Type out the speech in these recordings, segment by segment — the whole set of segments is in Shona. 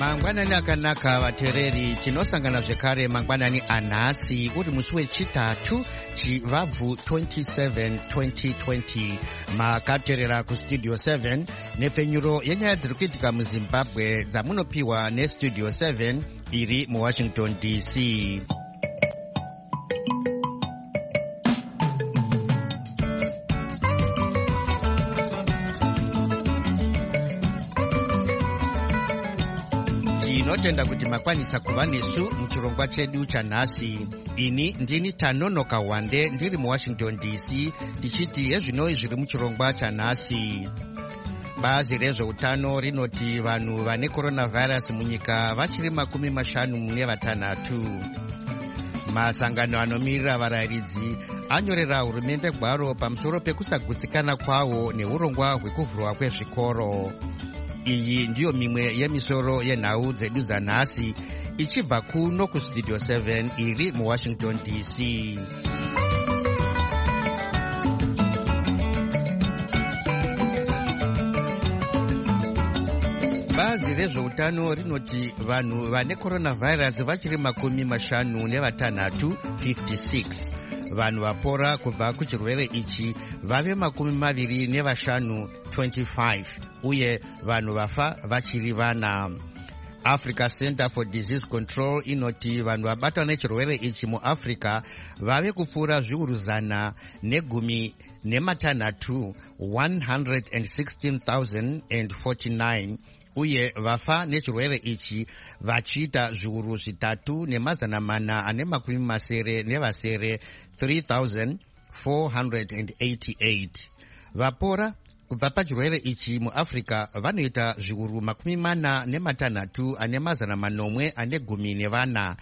mangwanani akanaka vateereri, tinosangana zvekare mangwanani anhasi uri musi wechitatu chivabvu 27 2020. makateerera kustudio 7 nepfenyuro yenyaya dziri kuitika muzimbabwe dzamunopiwa nestudio 7 iri muwashington dc. tinotenda kuti makwanisa kuva nesu muchirongwa chedu chanhasi. ini ndini Tanonoka Wande ndiri muwashington dc tichiti ezvinoi zviri muchirongwa chanhasi. bazi rezveutano rinoti vanhu vane coronavirus munyika vachiri 56. masangano anomirira varayiridzi anyorera hurumende gwaro pamusoro pekusagutsikana kwavo neurongwa hwekuvhurwa kwezvikoro. iyi ndiyo mimwe yemisoro yenhau dzedu dzanhasi ichibva kuno kustudio 7 iri muwashington dc. bazi rezveutano rinoti vanhu vane coronavirus vachiri 56, 56. vanhu vapora kubva kuchirwere ichi vave 25, 25, uye vanhu vafa vachiri vana. Africa Center for Disease Control inoti vanhu vabatwa nechirwere ichi muafrica vave kupfuura zviuru 116,000, 116,049, uye vafa nechirwere ichi vachiita zviuru 3,487 3,488. vapora kubva pachirwere ichi muafrica vanoita zviuru 46,414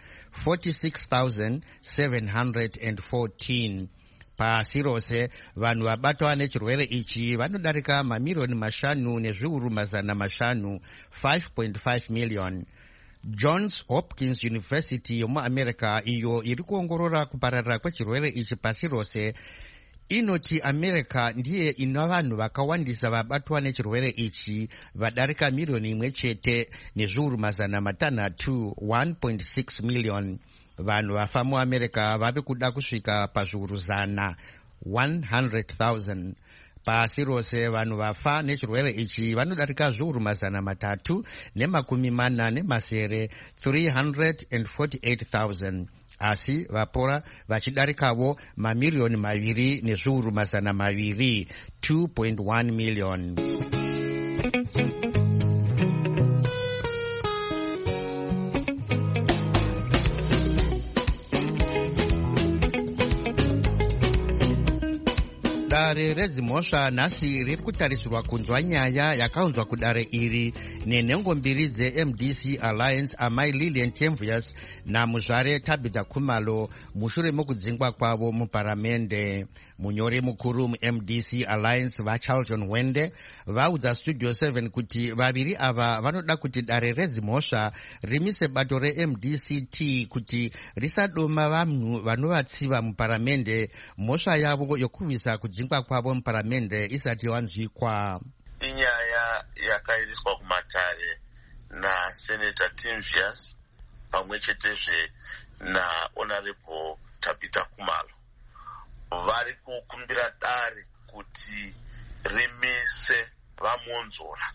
46,714. pasi rose vanhu vabatwa nechirwere ichi vanodarika mamirioni 5 nezviuru 500, 5.5 million. Johns Hopkins University yomuamerica iyo iri kuongorora kupararira kwechirwere ichi pasi rose inoti america ndiye ina vanhu vakawandisa vabatwa nechirwere ichi vadarika milioni 1 nezviuru 600, 1.6 million. vanhu vafa muamerica vave kuda kusvika pazviuru 100,000. pasi rose vanhu vafa nechirwere ichi vanodarika zviuru 347, 348,000, asi vapora vachidarikavo mamirioni 2 nezviuru 200, 2.1 million. dare redzimhosva nhasi riri kutarisirwa kunzwa nyaya yakaunzwa kudare iri nenhengo mbiri dzeMDC Alliance amai Lilian Temvius namuzvare Tabitha Khumalo mushure mokudzingwa kwavo muparamende. munyori mukuru muMDC Alliance vaCharlton Wende vaudza Studio 7 kuti vaviri ava vanoda kuti dare redzimhosva rimise bato reMDCT kuti risadoma vanhu vanovatsiva muparamende mhosva yavo yokurwisa kudzingwa kwavo muparamende isati wanzwikwa. inyaya yakairiswa kumatare naSenator Temvius pamwe chetezve naHonorable Tabitha Khumalo. vari kukumbira dare kuti rimise vamonzora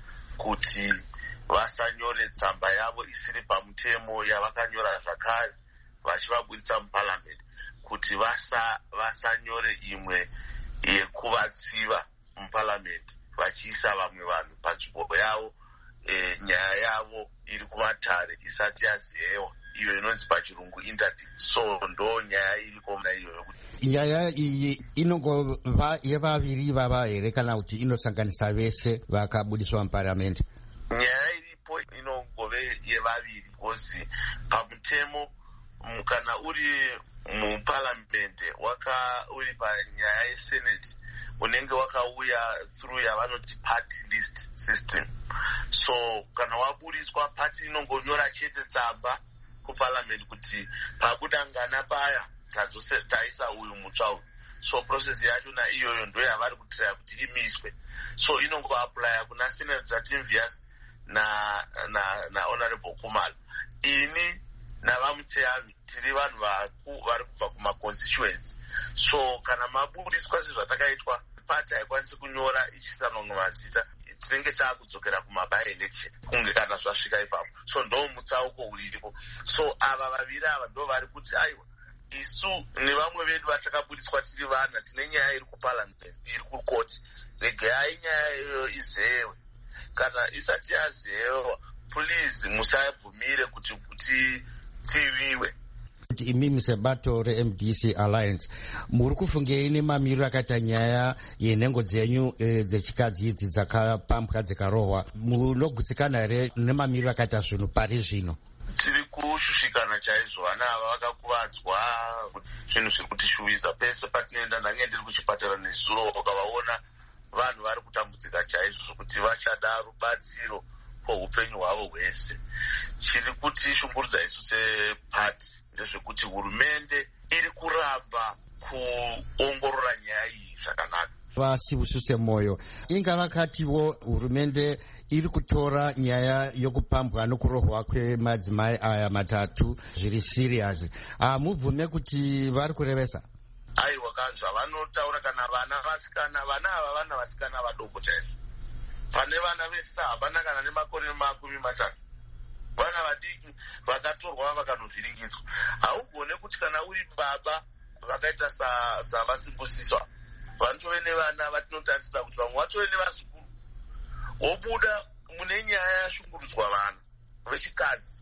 kuti vasanyore tsamba yavo isiri pamutemo yavakanyora zvakare vachivabudisa muparamende kuti vasanyore imwe yekuvatsiva muparamende vachiisa vamwe vanhu panzvimbo yavo nyaya yavo iri kumatare isati yaziyewa, iyo inonzi pachirungu interdict. so ndo nyaya iriko muna iyoyo. nyaya iyi inongova yevaviri vava here kana kuti inosanganisa vese vakabudiswa muparamende? nyaya iripo inongove yevaviri kozi pamutemo kana uri muparamende uri panyaya yesenate unenge wakauya through yavanoti party list system. so kana wabudiswa party inongonyora chete tsamba kuparliament kuti pabuda ngana paya taisa uyu mutsva uyu. so process yacho iyoyo ndo yavari kutiraya kuti imiswe. so inongoaplya kuna Senator Temvius Honorable Khumalo. Ini navamutseami tiri vanhu vari kubva kumaconstituents. So kana mabudiswa sezvatakaitwa pati haikwanisi kunyora ichisanwa mazita, tinenge taakudzokera kumaby-election kunge kana zvasvika ipapo. So ndo mutsauko uripo. So ava vaviri ava ndo vari kuti aiwa isu nevamwe vedu vatakabudiswa tiri vana tine nyaya iri kuparliament iri kukoti, regai nyaya iyoyo izewe. Kana isati yazewa, please musabvumire kuti tiviwe. Imi sebato re-MDC Alliance muri kufungei nemamiriro akaita nyaya yenhengo dzenyu dzechikadzi idzi dzakapambwa dzikarohwa, munogutsikana here nemamiriro akaita zvinhu pari zvino? Tiri kushushikana chaizvo, vana ava vakakuvadzwa, zvinhu zviri kutishuviza pese patinoenda. Ndange ndiri kuchipatara nezuro ukavaona vanhu vari kutambudzika chaizvo zvokuti vachada rubatsiro kweupenyu hwavo hwese. Chiri kutishungurudza isu sepati ndezvekuti hurumende iri kuramba kuongorora nyaya iyi zvakanaka. Vasivususe moyo, inga vakatiwo hurumende iri kutora nyaya yokupambwa nokurohwa kwemadzimai aya matatu zviri serious. Mubvume kuti vari kurevesa? Aiwa, kanzva vanotaura kana vana vasikana, vana ava vana vasikana vadoko chaizvo. Pane vana vesa havana kana nemakore 30. Vana vadiki vakatorwa vakanovhiringidzwa. Haugone kuti kana uri baba vakaita savasimbusiswa, vanotove nevana vatinotarisira kuti vamwe vatove nevazukuru. Wobuda mune nyaya yashungurudzwa vana vechikadzi,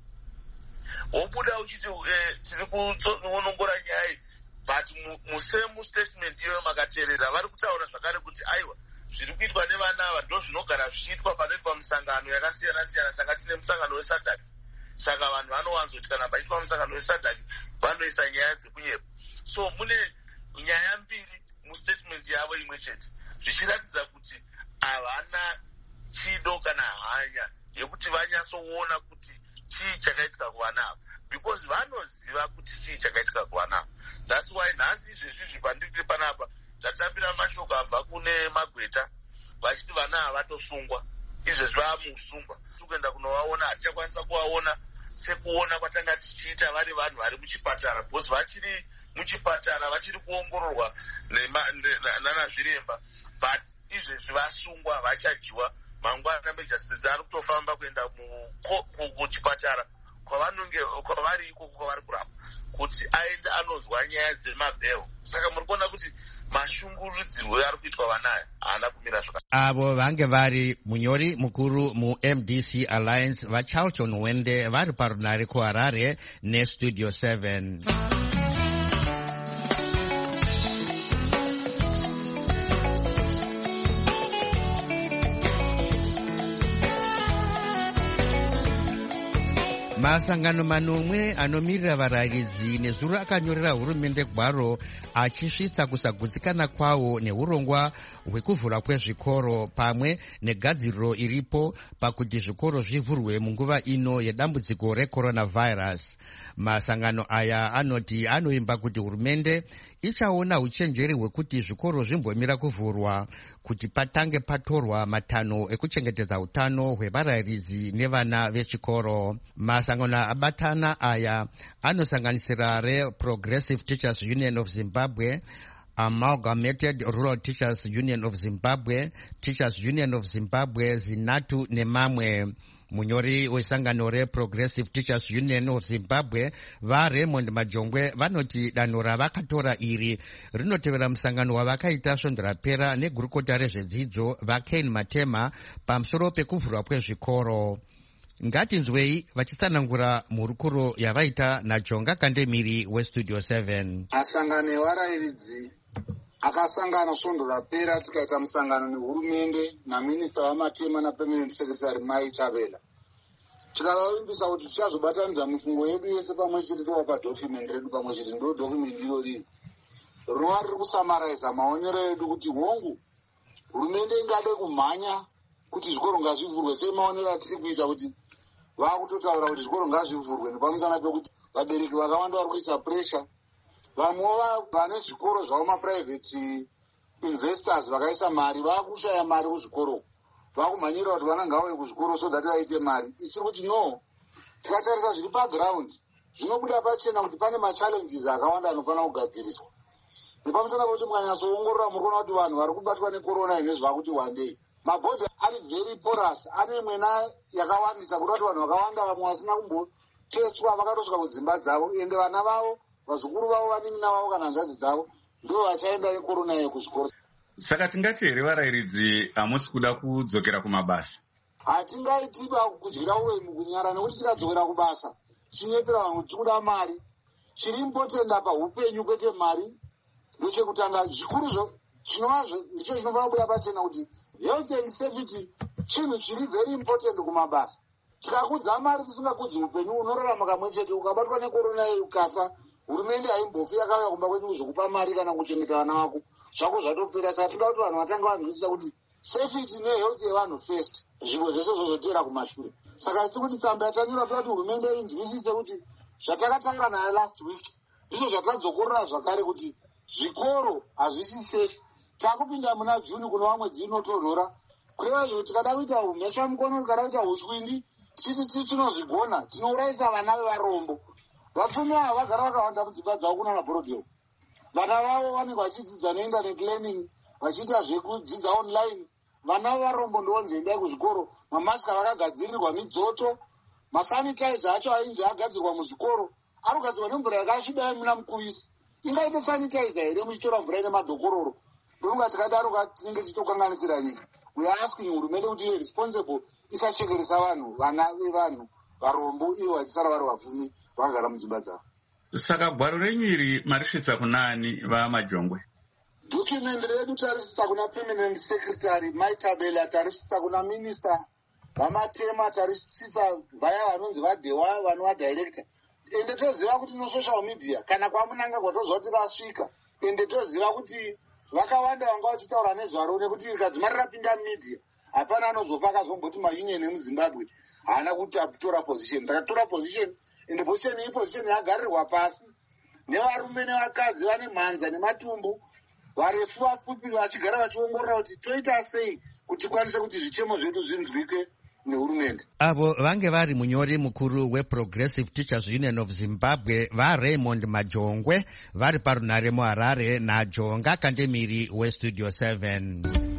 wobuda uchiti tiri kuonongora nyaya iyi, but musemu statement iyoyo makateerera vari kutaura zvakare kuti aiwa zviri kuitwa nevana ava ndo zvinogara zvichiitwa panoitwa misangano yakasiyana siyana. Tanga tine musangano wesadhaki, saka vanhu vanowanzoti kana paitwa musangano wesadhaki vanoisa nyaya dzekunyepa. So mune nyaya mbiri mustatement yavo imwe chete, zvichiratidza kuti havana chido kana hanya yekuti vanyatsoona kuti chii chakaitika kuvana ava, because vanoziva kuti chii chakaitika kuvana ava. That's why nhasi izvezvi pandiri panapa tatambira mashoko abva kune Magweta vachiti vana ava vatosungwa. Izvezvi vamusungwa, tikuenda kunovaona hatichakwanisa kuvaona sekuona kwatanga tichiita vari vanhu vari muchipatara, because vachiri muchipatara vachiri kuongororwa nana zviremba, but izvezvi vasungwa vachadyiwa. Mangwana majestades ari kutofamba kuenda kuchipatara kwavari iko kwavari kurapa kuti aende anonzwa nyaya dzemabhero. Saka muri kuona kuti mashungurudzirwo ari kuitwa vanaya haana kumira zvakanaka. Avo vange vari munyori mukuru mu-MDC Alliance vaCharlton Wende vari parunare kuHarare neStudio 7. Masangano manomwe anomirira varayiridzi nezuro akanyorera hurumende gwaro achisvitsa kusagutsikana kwawo neurongwa hwekuvhura kwezvikoro pamwe negadziriro iripo pakuti zvikoro zvivhurwe munguva ino yedambudziko recoronavirus. Masangano aya anoti anoimba kuti hurumende ichaona uchenjeri hwekuti zvikoro zvimbomira kuvhurwa kuti patange patorwa matanho ekuchengetedza utano hwevarayiridzi nevana vechikoro. Masangano abatana aya anosanganisira reProgressive Teachers Union of Zimbabwe, Amalgamated Rural Teachers Union of Zimbabwe, Teachers Union of Zimbabwe, ZINATU nemamwe. Munyori wesangano reProgressive Teachers Union of Zimbabwe vaRaymond Majongwe vanoti danho ravakatora iri rinotevera musangano wavakaita svondo rapera negurukota rezvedzidzo vaKane Matema pamusoro pekuvhurwa kwezvikoro. Ngatinzwei vachitsanangura mhurukuro yavaita naJonga Kandemiri weStudio 7. Masangano evarayiridzi akasangana svondo rapera tikaita musangano nehurumende naminista wamatema napermanent secretary Mai Chavela. Tikavavimbisa kuti tichazobatanidza mifungo yedu yese pamwe chete tovapa document redu pamwe chete ndo document iro riri rinova riri kusamaraiza maonero edu kuti hongu hurumende ingade kumhanya kuti zvikoro ngazvivhurwe semaonero atiri kuita kuti vakutotaura kuti zvikoro ngazvivhurwe nepamusana pekuti vabereki vakawanda vari kuisa pressure. Vamwe vane zvikoro zvavo maprivate investors vakaisa mari vakushaya mari kuzvikoro vakumhanyira kuti vana ngavauye kuzvikoro so that vaite mari. Ichiri kuti no, tikatarisa zviri paground zvinobuda pachena kuti pane machallenges akawanda anofanira kugadziriswa. Nepamusana pekuti mukanyatsoongorora muri kuona kuti vanhu vari kubatwa nekorona inezva kuti one day mabhodhi ari very porous, ane mwena yakawandisa kuda kuti vanhu vakawanda vamwe vasina kumbotestwa vakatosvika kudzimba dzavo, ende vana vavo vazukuru vavo vanin'ina vavo kana hanzvadzi dzavo ndo vachaenda nekorona iyo kuzvikoro. Saka tingati here varairidzi hamusi kuda kudzokera kumabasa? Hatingaitiba kudyira uremu kunyara, nekuti tikadzokera kubasa chinyepera vanhu tikuda mari. Chiri important apa upenyu kwete mari. Ndochekutanga zvikuru chinova ndicho chinofanira kubuda pachena kuti health and safety chinhu chiri very important kumabasa. Tikakudza mari tisingakudzi upenyu unorarama kamwe chete, ukabatwa nekorona iyo ukafa, hurumende haimbofi yakauya kumba kwenyu kuzokupa mari kana kuchengeta vana vako, zvako zvatopera. Saka toda kuti vanhu vatanga vanzwisisa kuti safety nehealth yevanhu first, zvinhu zvese zvozotera kumashure. Saka tiri kuti tsamba yatanyora toda kuti hurumende inzwisise kuti zvatakataura nayo last week ndizvo zvatadzokorora zvakare, kuti zvikoro hazvisi safe. Takupinda muna Juni kunova mwedzi inotonhora, kureva zvino tikada kuita umhesva mukono, tikada kuita ushwindi, tichiti tinozvigona, tinourayisa vana vevarombo. Vapfumi ava vagara vakawanda mudzimba dzavo kuna mabhorodhero. Vana vavo vanenge vachidzidza neinternet learning, vachiita zvekudzidza online. Vana vevarombo ndovonzi endai kuzvikoro. Mamasika vakagadzirirwa midzoto, masanitizer acho ainzi agadzirwa muzvikoro ari kugadzirwa nemvura yakasviba muna mukuvisi. Ingaite sanitizer here muchitora mvura ine madhokororo? Ndonga tikadaro tinenge tichitokanganisira nyika. We are asking hurumende kuti ive responsible isachekeresa vanhu, vana vevanhu varombo, ivo vachisara vari vapfumi vakagara mudzimba dzavo. Saka gwaro renyu iri marisvitsa kunani vaMajongwe? Document redu tarisvitsa kuna permanent secretary Maitabela, tarisvitsa kuna minister vamatema, tarisvitsa vaya vanonzi vadewa vanova director. Ende toziva kuti no social media kana kwamunanga kwatoziva kuti rasvika, ende toziva kuti vakawanda vanga vachitaura nezvaro, nekuti rikadzima rapinda media hapana anozofa akazomboti maunion emuZimbabwe haana kuti atora position. Takatora position, ende position iyi position yagarirwa pasi nevarume nevakadzi vane mhanza nematumbu, varefu vapfupi, vachigara vachiongorora kuti toita sei kuti tikwanise kuti zvichemo zvedu zvinzwike nehurumende. Avo vange vari munyori mukuru weProgressive Teachers Union of Zimbabwe vaRaymond Majongwe vari parunare muHarare naJonga Kandemiri weStudio 7.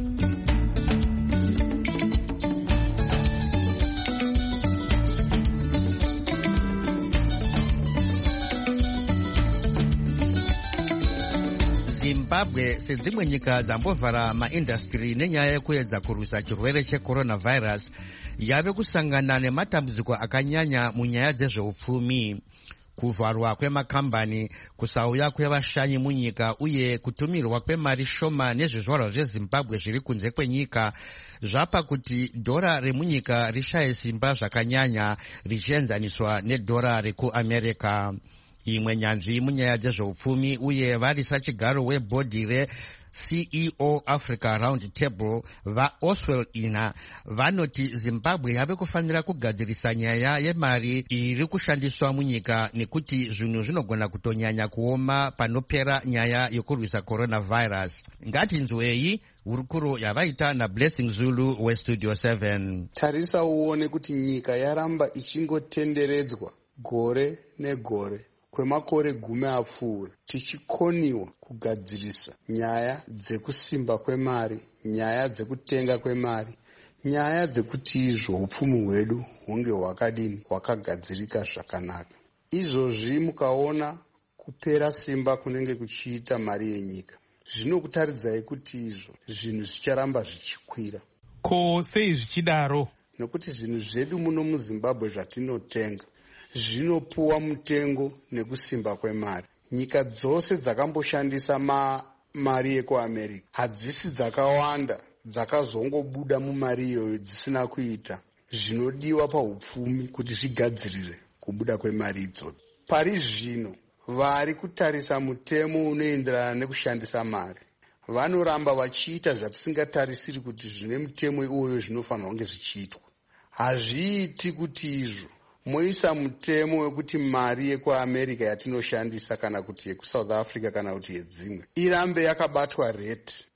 Zimbabwe sedzimwe nyika dzambovhara maindastri nenyaya yekuedza kurwisa chirwere checoronavirus yave kusangana nematambudziko akanyanya munyaya dzezveupfumi. Kuvharwa kwemakambani, kusauya kwevashanyi munyika uye kutumirwa kwemari shoma nezvizvarwa zveZimbabwe zviri kunze kwenyika zvapa kuti dhora remunyika rishaye simba zvakanyanya richienzaniswa nedhora rekuAmerica. Imwe nyanzvi munyaya dzezveupfumi uye vari sachigaro webhodhi reCEO Africa Round Table vaOswell Ina vanoti Zimbabwe yave kufanira kugadzirisa nyaya yemari iri kushandiswa munyika nekuti zvinhu zvinogona kutonyanya kuoma panopera nyaya yokurwisa coronavirus. Ngatinzwei hurukuro yavaita naBlessing Zulu weStudio 7. Tarisa uone kuti nyika yaramba ichingotenderedzwa gore negore kwemakore 10 apfuura tichikoniwa kugadzirisa nyaya dzekusimba kwemari, nyaya dzekutenga kwemari, nyaya dzekuti izvo upfumi hwedu hunge hwakadini hwakagadzirika zvakanaka. Izvozvi mukaona kupera simba kunenge kuchiita mari yenyika, zvinokutaridzai kuti izvo zvinhu zvicharamba zvichikwira. Ko sei zvichidaro? Nokuti zvinhu zvedu muno muZimbabwe zvatinotenga zvinopuwa mutengo nekusimba kwemari. Nyika dzose dzakamboshandisa mari yekuAmerica hadzisi dzakawanda dzakazongobuda mumari iyoyo dzisina kuita zvinodiwa paupfumi kuti zvigadzirire kubuda kwemari idzodzo. Pari zvino vari kutarisa mutemo unoenderana nekushandisa mari vanoramba vachiita zvatisingatarisiri kuti zvine mutemo iwoyo zvinofanira kunge zvichiitwa. Hazviiti kuti izvo moisa mutemo wekuti mari yekuAmerica yatinoshandisa kana kuti yekuSouth Africa kana kuti yedzimwe irambe yakabatwa rate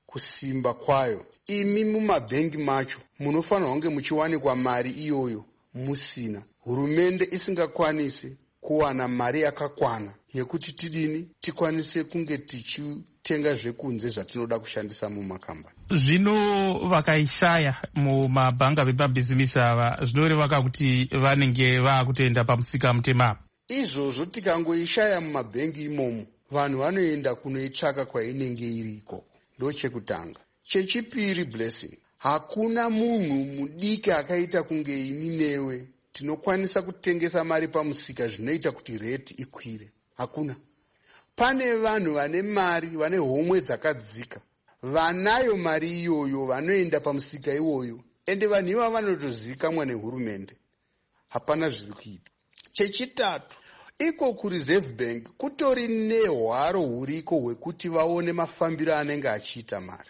kusimba kwayo. Imi mumabhengi macho munofanira kunge muchiwanikwa mari iyoyo musina. Hurumende isingakwanisi kuwana mari yakakwana yekuti tikwanise kunge tichitenga zvekunze zvatinoda kushandisa mumakambani. Zvino vakaishaya mumabhanga vemabhizimisi ava zvinoreva kuti vanenge vakutoenda pamusika mutema. Izvozvo tikangoishaya mumabhengi imomo, vanhu vanoenda kunoitsvaka kwainenge iriko. Ndo chekutanga. Chechipiri, Blessing, hakuna munhu mudiki akaita kunge ini newe tinokwanisa kutengesa mari pamusika zvinoita kuti rate ikwire. Hakuna. Pane vanhu vane mari, vane homwe dzakadzika, vanayo mari iyoyo, vanoenda pamusika iwoyo, ende vanhu iva vanotozikamwa nehurumende. Hapana zviri kuita. Chechitatu, iko kureserve bank kutori nehwaro huriko hwekuti vaone mafambiro anenge achiita mari.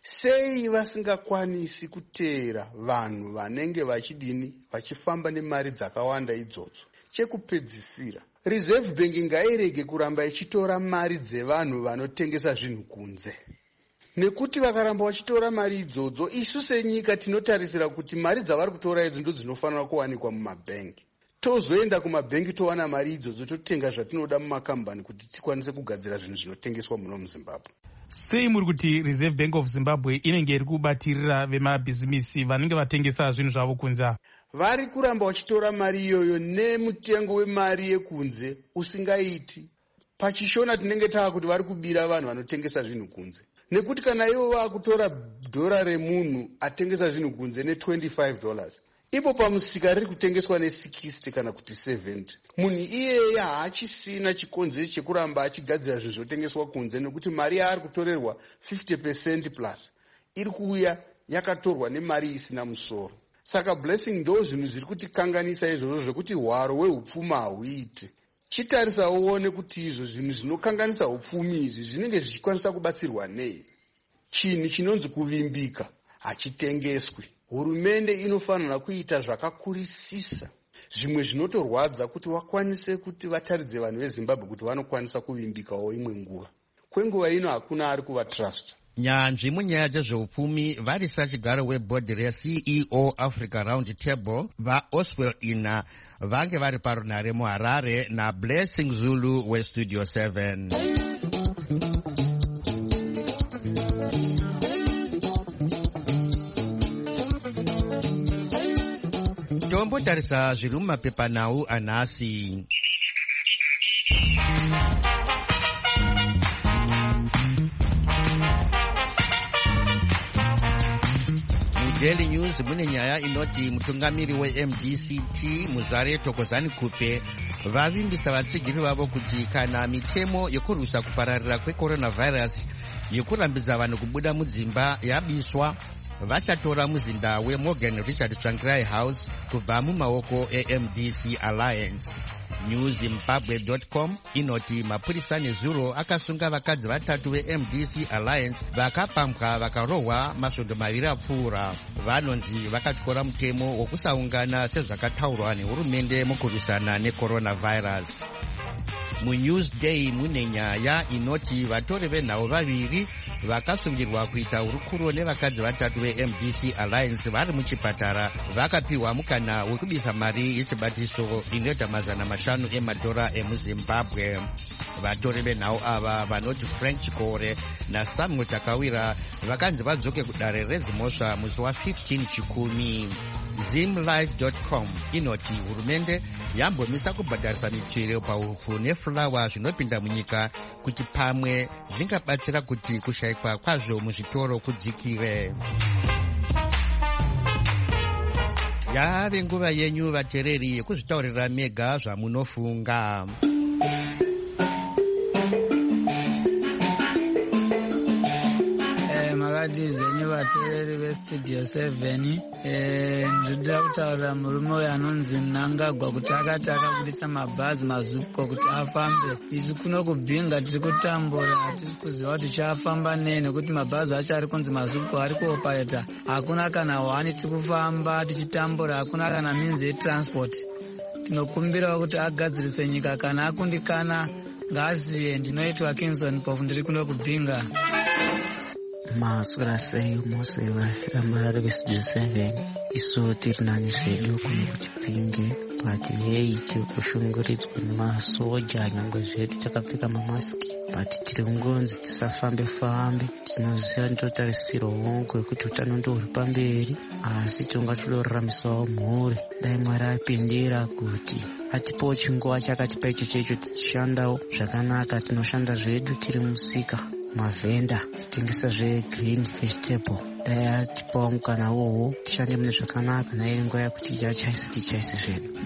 Sei vasingakwanisi kuteera vanhu vanenge vachifamba nemari dzakawanda idzodzo? Chekupedzisira, reserve bank ngairege kuramba ichitora mari dzevanhu vanotengesa zvinhu kunze. Nekuti vakaramba vachitora mari idzodzo, isu senyika tinotarisira kuti mari dzavari kutora idzo ndo dzinofanira kuwanikwa mumabhengi. Tozoenda kumabhengi towana mari idzodzo totenga zvatinoda mumakambani kuti tikwanise kugadzira zvinhu zvinotengeswa muno muZimbabwe. Sei muri kuti Reserve Bank of Zimbabwe inenge iri kubatirira vemabhizimisi vanenge vatengesa zvinhu zvavo kunze? Vari kuramba vachitora mari iyoyo nemutengo wemari yekunze usingaiti. Pachishona tinenge tava kuti vari kubira vanhu vanotengesa zvinhu kunze. Nekuti kana ivo vakutora dhora remunhu atengesa zvinhu kunze ne$25, ipo pamusika riri kutengeswa ne60 kana kuti 70. Munhu iyeye haachisina chikonzero chekuramba achigadzira zvinhu zvotengeswa kunze, nekuti mari yaari kutorerwa 50% plus iri kuuya yakatorwa nemari isina musoro. Saka Blessing, ndo zvinhu zviri kutikanganisa izvozvo zvekuti hwaro hwehupfumi hauiti. Chitarisa uone kuti izvo zvinhu zvinokanganisa hupfumi izvi zvinenge zvichikwanisa kubatsirwa nei. Chinhu chinonzi kuvimbika hachitengeswi. Hurumende inofanira kuita zvakakurisisa, zvimwe zvinotorwadza kuti vakwanise kuti vataridze vanhu veZimbabwe kuti vanokwanisa kuvimbikawo imwe nguva. Kwenguva ino hakuna ari kuvatrust. Nyanzvi munyaya dzezveupfumi vari sachigaro webhodhi reCEO Africa Round Table vaOswell Ina vange vari parunhare muHarare naBlessing Zulu weStudio 7. Tombotarisa zviri mumapepanhau anhasi. Daily News mune nyaya inoti mutungamiri weMDCT Muzvare Thokozani Kupe vavimbisa vatsigiri vavo kuti kana mitemo yekurwisa kupararira kwecoronavirus yekurambidza vanhu kubuda mudzimba yabiswa, vachatora muzinda weMorgan Richard Tsvangirai House kubva mumaoko eMDC Alliance. NewZimbabwe.com inoti mapurisa nezuro akasunga vakadzi 3 veMDC Alliance vakapambwa vakarohwa masvondo 2 apfuura. Vanonzi vakatyora mutemo wokusaungana sezvakataurwa nehurumende mukurwisana necoronavirus. MuNewsDay mune nyaya inoti vatori venhau 2 vakasungirwa kuita hurukuro nevakadzi 3 veMDC Alliance vari muchipatara vakapiwa mukana wekubisa mari yechibatiso inoita $500 emadhora emuZimbabwe. Vatori venhau ava vanoti Frank Chikore naSamuel Takawira vakanzi vadzoke kudare redzimhosva musi wa15 Chikumi. Zimlife.com inoti hurumende yambomisa kubhadharisa michero paupfu nefulawa zvinopinda munyika kuti pamwe zvingabatsira kuti kushayikwa kwazvo muzvitoro kudzikire. Yave nguva yenyu vateereri yekuzvitaurira mega zvamunofunga. Makati zvenyu vateereri veStudio 7, ndinoda kutaurira murume uyo anonzi Mnangagwa kuti akati akabudisa mabhazi mazvuko kuti afambe. Isu kuno kubhinga tiri kutambura, hatisi kuziva kuti tichafamba nei nekuti mabhazi acho ari kunzi mazvuko ari kuopareta. Hakuna kana hwani tiri kufamba tichitambura, hakuna kana minzi yetransport. Tinokumbirawo kuti agadzirise nyika, kana akundikana ngaziye. Ndinoitwa Kingston Pofu, ndiri kuno kubhinga. Maswera sei mose vamarari vestudio 7 isu tiri nani zvedu kuno kuchipinge but hei tiri kushunguridzwa nemasoja nyangwe zvedu takapfeka mamasiki but tiri kungonzi tisafambe tinoziva ndotarisirwa hongu yekuti utano ndohuri pamberi asi tonga todoraramisawo mhuri. Dai Mwari apindira kuti atipawo chinguva chakatipa icho chaicho tichishandawo zvakanaka. Tinoshanda zvedu tiri musika mavhenda titengesa zvegreen vegetable. Dai atipawo mukana wowo tishande mune zvakanaka nairi nguva yakuti tichaise zvedu.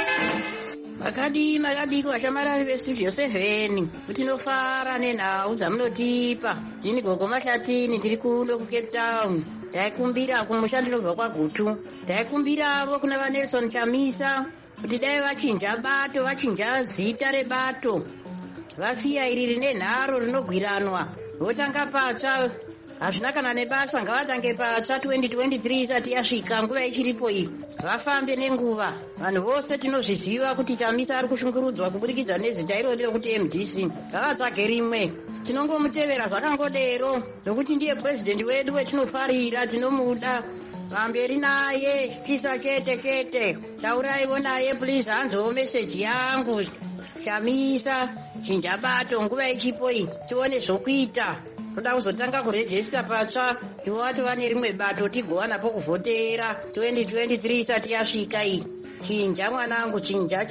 makadiko vashamarari vestudio 7 kuti nofara nenhau dzamunotipa. Ndini Gogo Mahlatini ndiri kuno kuCape Town. Taikumbira kumusha ndinobva kwaGutu. Taikumbiravo kuna vaNelson Chamisa kuti dai vachinja bato, vachinja zita rebato, vasiya iri rine nharo rinogwiranwa votanga patsva. Hazvina kana nebasa, ngavatange patsva 2023 isati yasvika nguva ichiripo iyi. Vafambe nenguva. Vanhu vose tinozviziva kuti Chamisa ari kushungurudzwa kuburikidza nezita irori rekuti MDC. Ngavatsvage rimwe. Tinongomutevera zvakangodero nokuti ndiye purezidendi wedu wetinofarira, tinomuda. Pamberi naye chisa kete. Tauraivo naye please, hanzowo meseji yangu. Chamisa chinja bato nguva ichipo iyi tione zvokuita. Toda kuzotanga kurejista patsva ivo vatova nerimwe bato tigowana pokuvhotera 2023 isati yasvika iyi. Chinja mwanangu, chinja.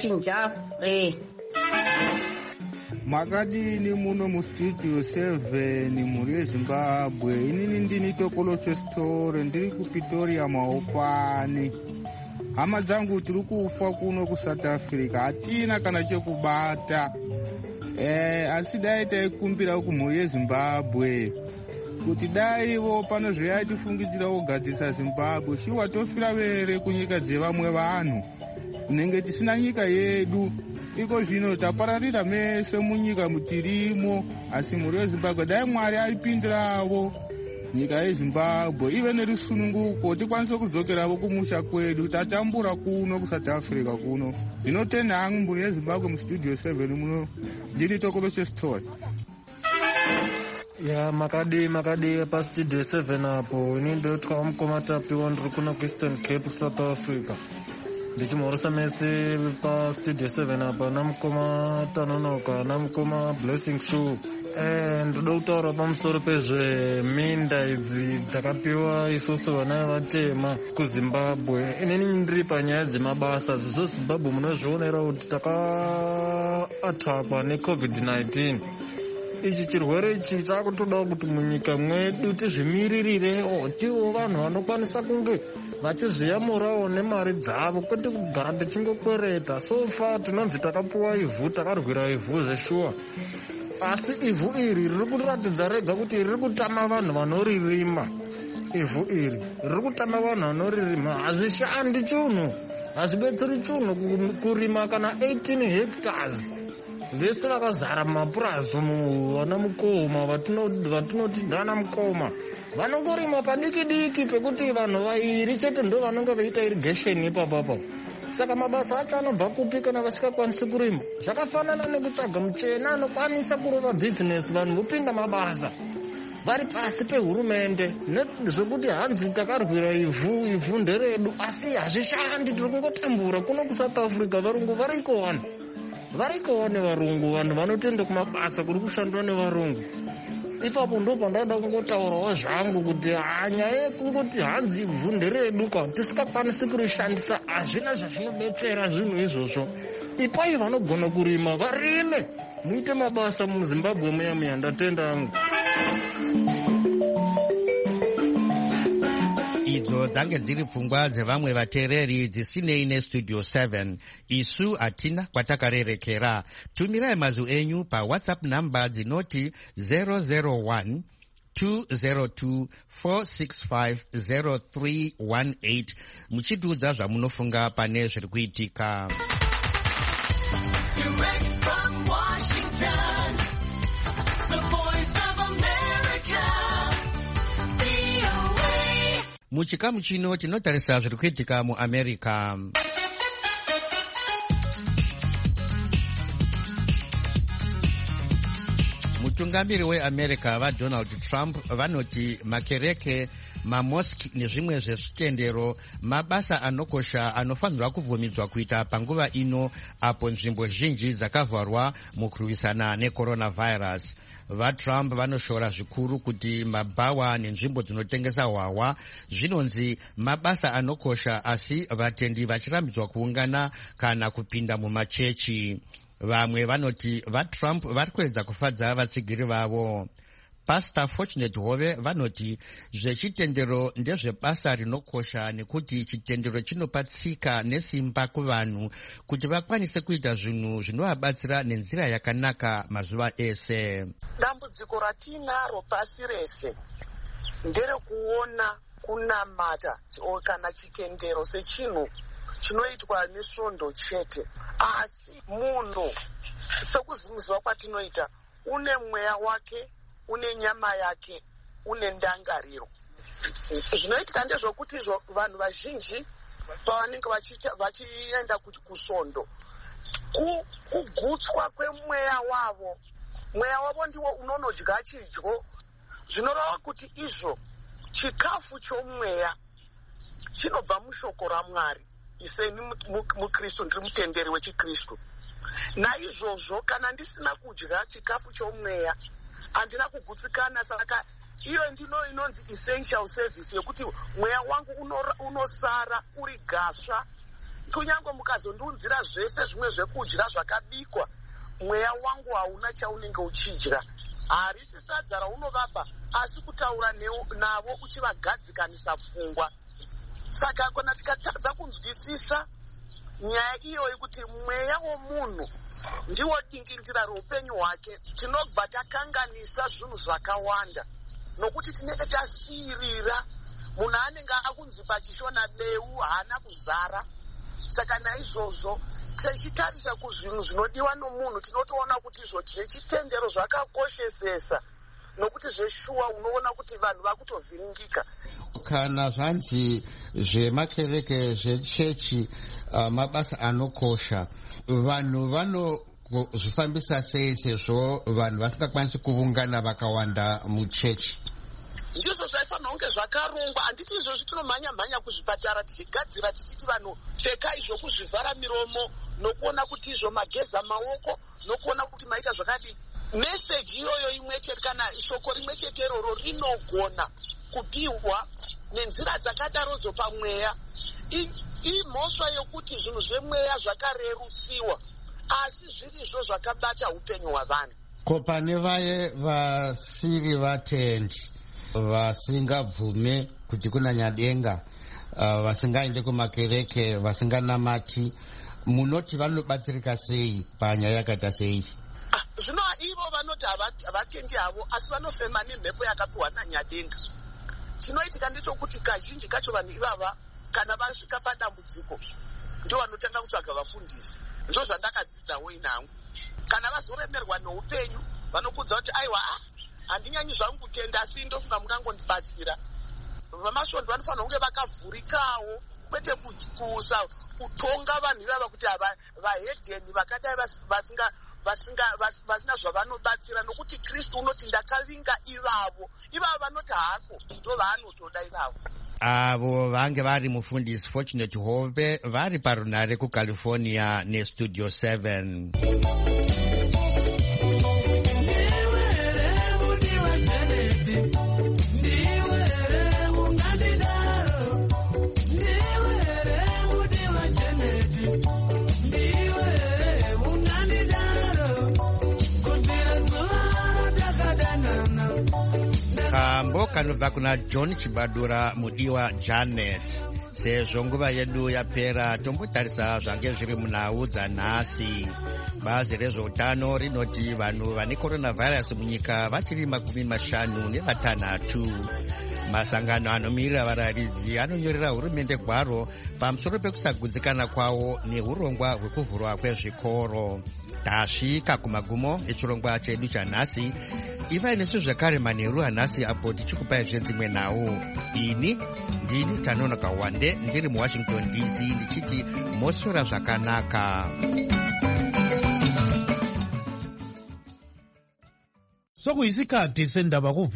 Makadini muno mustudio 7 mhuri yeZimbabwe. Inini ndini Tokoloche Story ndiri kuPretoria Maopani. Hama dzangu tiri kufa kuno kuSouth Africa, hatina kana chekubata. Asi dai taikumbira kumhuri yeZimbabwe kuti daivo pano zvayatifungidzira kugadzirisa Zimbabwe shiwa tofira vere kunyika dzevamwe vanhu kunenge tisina nyika yedu. Iko zvino tapararira mese munyika mutirimo, asi mhuri yeZimbabwe dai Mwari aipindiravo nyika yeZimbabwe ive nerusununguko tikwanise kudzokeravo kumusha kwedu. Tatambura kuno kuSouth Africa kuno. Ndinotenda hangu mhuri yeZimbabwe mustudio 7 muno ndiri Tokoloche Story. Ya makadi pastudio 7 apo ini ndotwa mukoma tapiwa ndiri kuno kuEastern Cape South Africa. Ndichimhoresa mese pastudio 7 apa namukoma Tanonoka namukoma Blessing Show. Ndoda kutaura pamusoro pezveminda idzi dzakapiwa isusu vana vatema kuZimbabwe. Inini ndiri panyaya dzemabasa. ZveZimbabwe munozvionera kuti takaatakwa neCovid-19. Ichi chirwere ichi takutoda kuti munyika mwedu tizvimiririre, tiwo vanhu vanokwanisa kunge vachizviyamurawo nemari dzavo, kwete kugara tichingokwereta. So far tinonzi takapiwa ivhu, takarwira ivhu zveshuwa. Asi ivhu iri riri kuratidza rega kuti riri kutama vanhu vanoririma. Ivhu iri riri kutama vanhu vanoririma. Hazvishandi chinhu, hazvibetseri chinhu kurima kana 18 hectares. Vese vakazara mumapurazi vana mukoma vatinoti ndana mukoma vanongorima padiki pekuti vanhu vairi chete ndo vanonga veita irrigation ipapapa. Saka mabasa acho anobva kupi kana vasikakwanisi kurima? Zvakafanana nekutsvaga muchena anokwanisa kurova bhizinesi, vanhu vopinda mabasa vari pasi pehurumende. Zvekuti hanzi takarwira ivhu nderedu, asi hazvishandi, tiri kungotambura kuno kuSouth Africa. Varungu varikowo nevarungu, vanhu vanotenda kumabasa kuri kushandwa nevarungu. Ipapo ndo pandada kungotaurawo zvangu kuti nyaya yekungoti hanzi ivhu nderedu kwa tisikakwanisi kurishandisa hazvina zvazvinobetsera zvinhu izvozvo. Ipai vanogona kurima varime, muite mabasa muZimbabwe muya ndatenda hangu. Idzo dzange dziri pfungwa dzevamwe vateereri dzisinei nestudio 7. Isu hatina kwatakarerekera. Tumirai mazwi enyu paWhatsApp namba dzinoti 001 202 465 0318 muchitiudza zvamunofunga pane zviri kuitika. Muchikamu chino tinotarisa zviri kuitika muAmerica. mutungamiri weamerica vaDonald Trump vanoti makereke, mamoski nezvimwe zvezvitendero mabasa anokosha anofanirwa kubvumidzwa kuita panguva ino apo nzvimbo zhinji dzakavharwa mukurwisana necoronavirus. VaTrump vanoshora zvikuru kuti mabhawa nenzvimbo dzinotengesa hwahwa zvinonzi mabasa anokosha, asi vatendi vachirambidzwa kuungana kana kupinda mumachechi. Vamwe vanoti vaTrump vari kuedza kufadza vatsigiri vavo. Pastor Fortunate Hove vanoti zvechitendero ndezvebasa rinokosha nekuti chitendero chinopa tsika nesimba kuvanhu kuti vakwanise kuita zvinhu zvinovabatsira nenzira yakanaka mazuva ese. Dambudziko ratinaro pasi rese nderekuona kunamata kana chitendero sechinhu chinoitwa nesvondo chete, asi munhu sekuzimuziva kwatinoita une mweya wake, une nyama yake, une ndangariro. Zvinoitika ndezvokuti vanhu vazhinji pavanenge vachienda kusvondo, kugutswa kwemweya wavo, mweya wavo ndiwo unonodya chidyo, zvinoreva kuti izvo chikafu chomweya chinobva mushoko raMwari. Iseni mukristu ndiri mutenderi wechikristu. Naizvozvo kana ndisina kudya chikafu chomweya handina kugutsikana, saka iyo ndino inonzi essential service yekuti mweya wangu unosara uri gasva. Kunyange mukazondiunzira zvese zvimwe zvekudya zvakabikwa, mweya wangu hauna chaunenge uchidya. Harisi sadza raunovapa, asi kutaura navo uchivagadzikanisa pfungwa. Saka kana tikatadza kunzwisisa nyaya iyo yekuti mweya womunhu ndiwo dingindira roupenyu hwake, tinobva takanganisa zvinhu zvakawanda, nokuti tinenge tasiyirira munhu anenge akunzi pachishona beu haana kuzara. Saka naizvozvo tichitarisa kuzvinhu zvinodiwa nomunhu tinotoona kuti izvo zvechitendero zvakakoshesesa, nokuti zveshuwa unoona kuti vanhu vakutovhiringika. Kana zvanzi zvemakereke zvechechi mabasa anokosha, vanhu vanozvifambisa sei sezvo vanhu vasingakwanisi kuungana vakawanda muchechi? Ndizvo zvaifanira kunge zvakarongwa. Handiti izvozvi tinomhanya-mhanya kuzvipatara tichigadzira tichiti vanhu pfekai zvokuzvivhara miromo, nokuona kuti izvo mageza maoko, nokuona kuti maita zvakadii. Meseji iyoyo imwe chete kana shoko rimwe chete iroro rinogona kupiwa nenzira dzakadarodzo pamweya. Imhosva yokuti zvinhu zvemweya zvakarerutsiwa, asi zvirizvo zvakabata upenyu hwavanhu. Ko pane vaye vasiri vatendi, vasingabvume kuti kunanyadenga, vasingaende kumakereke, vasinganamati, munoti vanobatsirika sei panyaya yakaita sei? Zvino ivo vanoti havatendi havo, asi vanofema nemhepo yakapiwa naNyadenga. Chinoitika ndechekuti kazhinji kacho vanhu ivava kana vasvika padambudziko ndio vanotanga kutsvaga vafundisi. Ndo zvandakadzidzawo inangu. Kana vazoremerwa noupenyu vanokudza kuti aiwa handinyanyi zvangu kutenda, asi ndofunga mungangondibatsira. Vamasvondo vanofanira kunge vakavhurikawo, kwete kutonga vanhu ivava kuti vahedheni vakadai vasina zvavanobatsira, nokuti Kristu unoti ndakavinga ivavo vanoti hako ndo vaanotoda ivavo. Avo vange vari mufundisi Fortunate Hove vari parunare kuCalifornia neStudio 7. Kambo kanobva kuna John Chibadura mudiwa Janet. Sezvo nguva yedu yapera, tombotarisa zvange zviri munhau dzanhasi. Bazi rezveutano rinoti vanhu vane coronavirus munyika vachiri 56. Masangano anomirira vararidzi anonyorera hurumende gwaro pamusoro pekusagutsikana kwawo neurongwa hwekuvhurwa kwezvikoro. Tasvika kumagumo echirongwa chedu chanhasi. Iva inesu zvakare manheru anhasi apo tichikupai zvedzimwe nhau. Ini ndini Tanonoka Wande ndiri muWashington DC ndichiti moswera zvakanaka. sokuyisikhathi sendaba